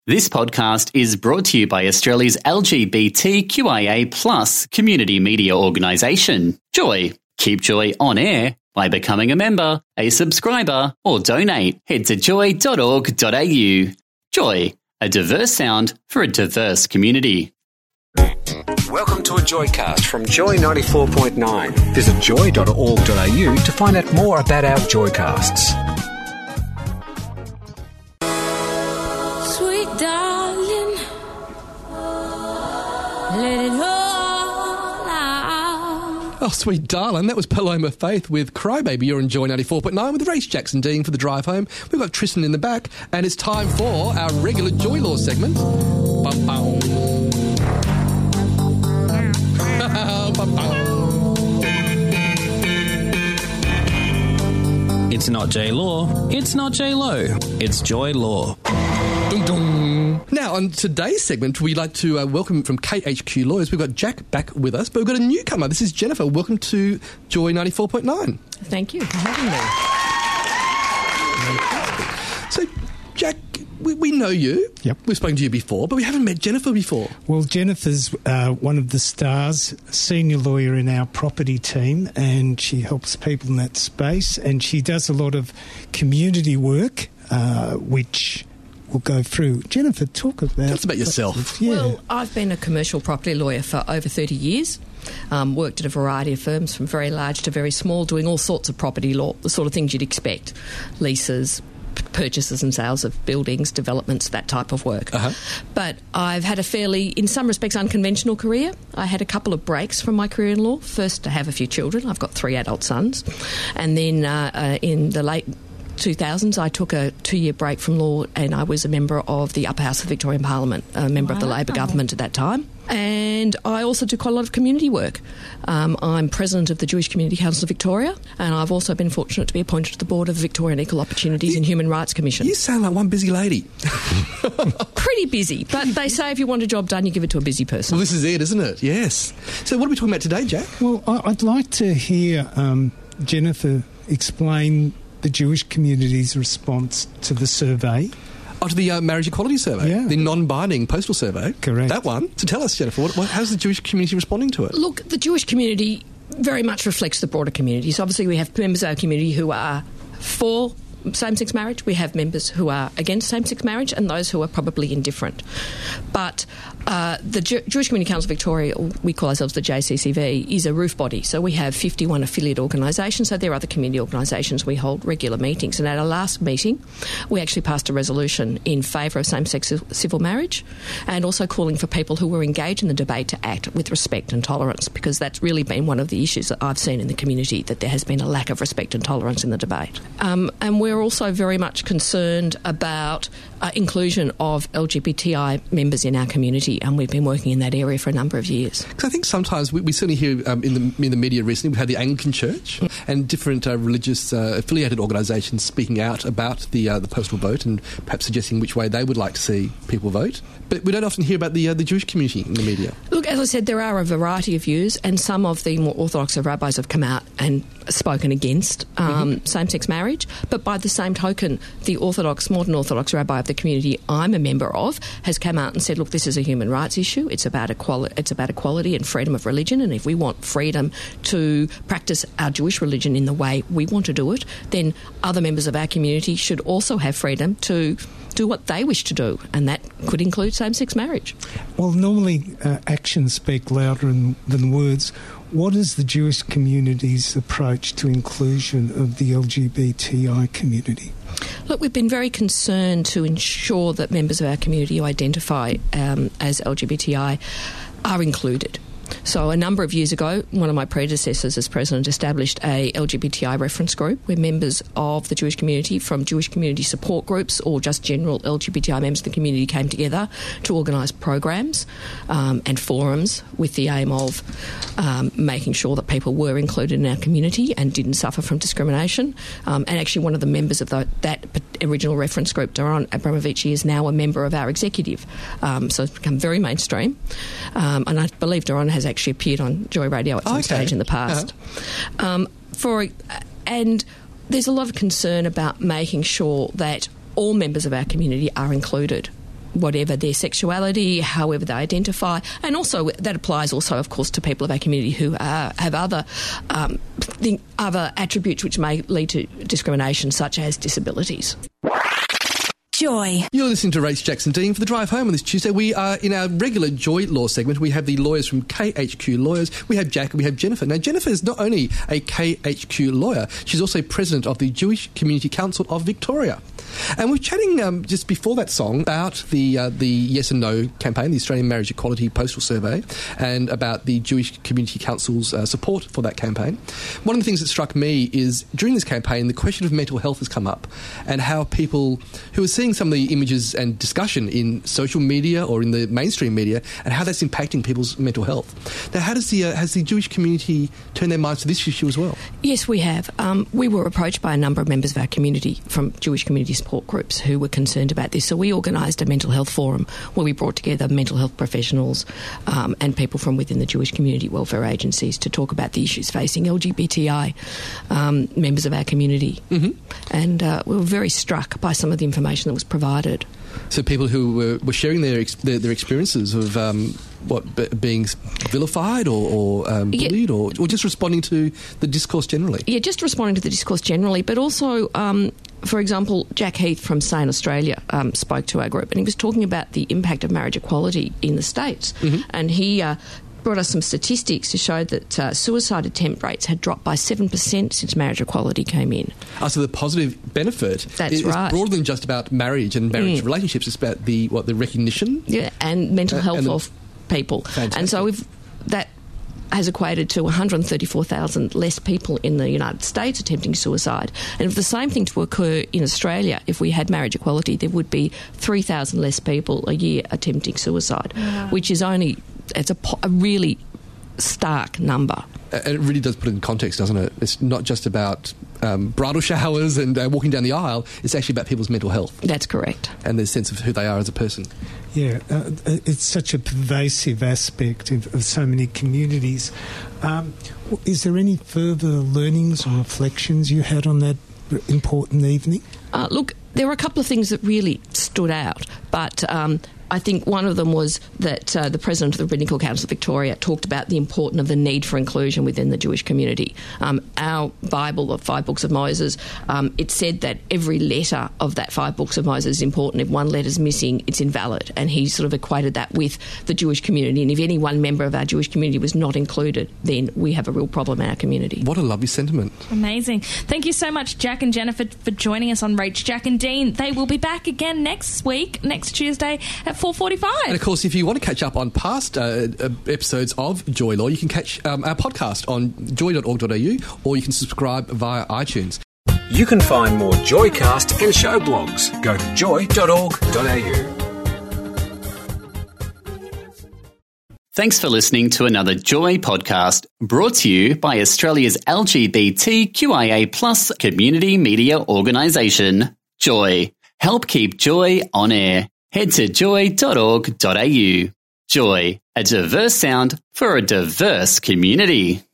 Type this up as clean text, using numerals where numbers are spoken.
This podcast is brought to you by Australia's LGBTQIA+ community media organisation, Joy. Keep Joy on air by becoming a member, a subscriber, or donate. Head to joy.org.au. Joy, a diverse sound for a diverse community. Welcome to a Joycast from Joy 94.9. Visit joy.org.au to find out more about our Joycasts. Sweet darling, let it all out. Oh, sweet darling, that was Paloma Faith with Crybaby. You're in Joy 94.9 with Race Jackson Dean for the drive home. We've got Tristan in the back, and it's time for our regular Joy Law segment. It's not J-Law, it's not J-Lo, it's Joy Law. Dun, dun. Now, on today's segment, we'd like to welcome from KHQ Lawyers. We've got Jack back with us, but we've got a newcomer. This is Jennifer. Welcome to Joy 94.9. Thank you for having me. So, Jack, we know you. Yep. We've spoken to you before, but we haven't met Jennifer before. Well, Jennifer's one of the stars, senior lawyer in our property team, and she helps people in that space, and she does a lot of community work, which we'll go through. Jennifer, talk about yourself. Yeah. Well, I've been a commercial property lawyer for over 30 years. Worked at a variety of firms from very large to very small, doing all sorts of property law, the sort of things you'd expect. Leases, purchases and sales of buildings, developments, that type of work. But I've had a fairly, in some respects, unconventional career. I had a couple of breaks from my career in law. First, to have a few children. I've got 3 adult sons. And then in the late 2000s, I took a 2-year break from law, and I was a member of the upper house of the Victorian Parliament, a member of the Labor government at that time. And I also do quite a lot of community work. I'm president of the Jewish Community Council of Victoria, and I've also been fortunate to be appointed to the board of the Victorian Equal Opportunities and Human Rights Commission. You sound like one busy lady. Pretty busy, but they say if you want a job done, you give it to a busy person. Well, this is it, isn't it? Yes. So what are we talking about today, Jack? Well, I'd like to hear Jennifer explain the Jewish community's response to the survey. Oh, to the marriage equality survey? Yeah. The non-binding postal survey? Correct. That one. So tell us, Jennifer, how's the Jewish community responding to it? Look, the Jewish community very much reflects the broader community. So obviously we have members of our community who are for same-sex marriage. We have members who are against same-sex marriage, and those who are probably indifferent. But the Jewish Community Council of Victoria, we call ourselves the JCCV, is a roof body. So we have 51 affiliate organisations. So there are other community organisations. We hold regular meetings. And at our last meeting, we actually passed a resolution in favour of same-sex civil marriage, and also calling for people who were engaged in the debate to act with respect and tolerance, because that's really been one of the issues that I've seen in the community, that there has been a lack of respect and tolerance in the debate. And we're also very much concerned about inclusion of LGBTI members in our community, and we've been working in that area for a number of years. Because I think sometimes we certainly hear in the media recently, we've had the Anglican Church and different religious affiliated organisations speaking out about the postal vote and perhaps suggesting which way they would like to see people vote. But we don't often hear about the Jewish community in the media. Look, as I said, there are a variety of views, and some of the more orthodox of rabbis have come out and spoken against same-sex marriage. But by the same token, the modern Orthodox rabbi of the community I'm a member of has come out and said, look, this is a human rights issue. It's about equality and freedom of religion, and if we want freedom to practice our Jewish religion in the way we want to do it, then other members of our community should also have freedom to do what they wish to do, and that could include same-sex marriage. Well, normally actions speak louder than words. What is the Jewish community's approach to inclusion of the LGBTI community? Look, we've been very concerned to ensure that members of our community who identify as LGBTI are included. So a number of years ago, one of my predecessors as president established a LGBTI reference group where members of the Jewish community from Jewish community support groups or just general LGBTI members of the community came together to organise programs and forums with the aim of making sure that people were included in our community and didn't suffer from discrimination. And actually one of the members of that original reference group, Doron Abramovici, is now a member of our executive. So it's become very mainstream. And I believe Doron has actually appeared on Joy Radio at some stage in the past. And there's a lot of concern about making sure that all members of our community are included whatever their sexuality, however they identify, and also that applies also, of course, to people of our community who have other attributes which may lead to discrimination, such as disabilities. Joy. You're listening to Rach Jackson-Dean for The Drive Home on this Tuesday. We are in our regular Joy Law segment. We have the lawyers from KHQ Lawyers. We have Jack and we have Jennifer. Now, Jennifer is not only a KHQ lawyer, she's also president of the Jewish Community Council of Victoria. And we're chatting just before that song about the Yes and No campaign, the Australian Marriage Equality Postal Survey, and about the Jewish Community Council's support for that campaign. One of the things that struck me is during this campaign, the question of mental health has come up, and how people who are seeing some of the images and discussion in social media or in the mainstream media, and how that's impacting people's mental health. Now, how does has the Jewish community turned their minds to this issue as well? Yes, we have. We were approached by a number of members of our community from Jewish community support groups who were concerned about this. So we organised a mental health forum where we brought together mental health professionals and people from within the Jewish community welfare agencies to talk about the issues facing LGBTI members of our community. Mm-hmm. And we were very struck by some of the information that was provided. So people who were sharing their experiences of being vilified or bullied, or just responding to the discourse generally? Yeah, just responding to the discourse generally, but also, for example, Jack Heath from Sane Australia spoke to our group, and he was talking about the impact of marriage equality in the States. Mm-hmm. And he brought us some statistics to show that suicide attempt rates had dropped by 7% since marriage equality came in. So the positive benefit is broader than just about marriage and marriage relationships. It's about the recognition, and mental health of people. Fantastic. And so that has equated to 134,000 less people in the United States attempting suicide. And if the same thing to occur in Australia, if we had marriage equality, there would be 3,000 less people a year attempting suicide, which is only... It's a really stark number. And it really does put it in context, doesn't it? It's not just about bridal showers and walking down the aisle. It's actually about people's mental health. That's correct. And their sense of who they are as a person. Yeah, it's such a pervasive aspect of so many communities. Is there any further learnings or reflections you had on that important evening? Look, there were a couple of things that really stood out, but... I think one of them was that the President of the Rabbinical Council of Victoria talked about the importance of the need for inclusion within the Jewish community. Our Bible of 5 Books of Moses, it said that every letter of that 5 Books of Moses is important. If one letter's missing, it's invalid. And he sort of equated that with the Jewish community. And if any one member of our Jewish community was not included, then we have a real problem in our community. What a lovely sentiment. Amazing. Thank you so much, Jack and Jennifer, for joining us on Rach, Jack and Dean. They will be back again next Tuesday at 4:45. And of course, if you want to catch up on past episodes of Joy Law, you can catch our podcast on joy.org.au, or you can subscribe via iTunes. You can find more Joycast and show blogs. Go to joy.org.au. Thanks for listening to another Joy podcast, brought to you by Australia's LGBTQIA+ community media organisation, Joy. Help keep Joy on air. Head to joy.org.au. Joy, a diverse sound for a diverse community.